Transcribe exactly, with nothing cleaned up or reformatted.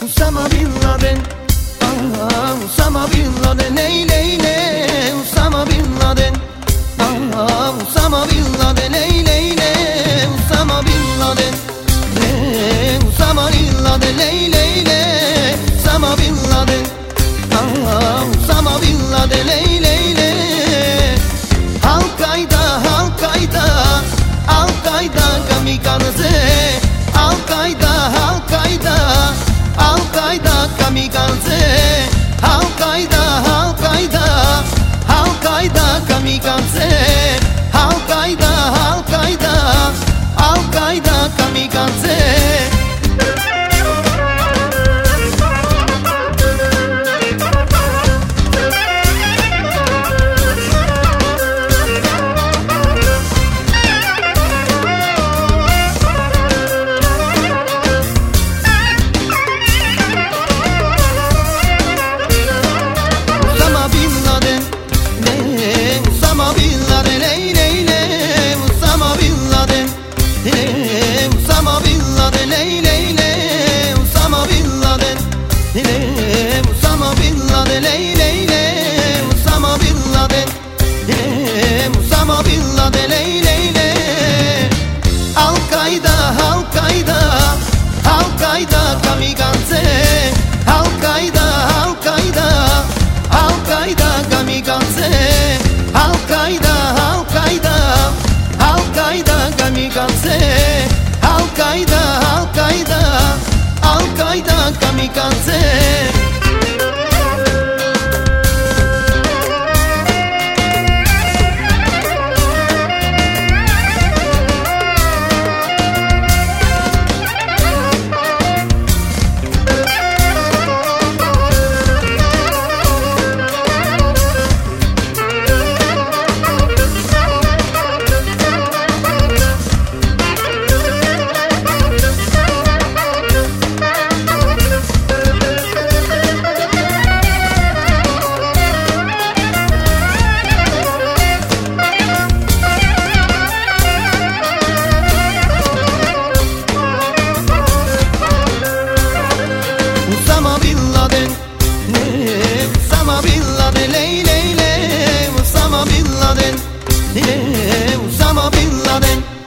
Osama Bin Laden, ah, Osama Bin Laden, ley ley ley, Osama Bin Laden, ah, Osama Bin Laden, ley ley ley, Osama Bin Laden, ley, Osama Bin Laden, ley ley ley, Osama Bin Laden, ah, Osama Bin Laden, ley ley ley. Al-Qaeda, Al-Qaeda, Al-Qaeda kamikaze, Al-Qaeda, Al-Qaeda, Al-Qaeda kamikaze, Al-Qaeda, Al-Qaeda, Al-Qaeda kamikaze, Al-Qaeda, Al-Qaeda, Al-Qaeda kamikaze. Osama Bin Laden, ley ley ley, Osama Bin Laden, ley, Osama Bin Laden, ley ley ley, Osama Bin Laden, ley, Osama Bin Laden, ley ley ley, Osama Bin Laden, ley, Osama Bin Laden, ley ley ley. Al-Qaeda, Al-Qaeda, Al-Qaeda kamikaze, Al-Qaeda, Al-Qaeda, Al-Qaeda kamikaze, Al-Qaeda, Al-Qaeda, Al-Qaeda kamikaze, Al-Qaeda, Al-Qaeda, Al-Qaeda kamikaze. Osama Bin Laden, ley, Osama Bin Laden, ley ley ley, Osama Bin Laden, ley, Osama Bin Laden.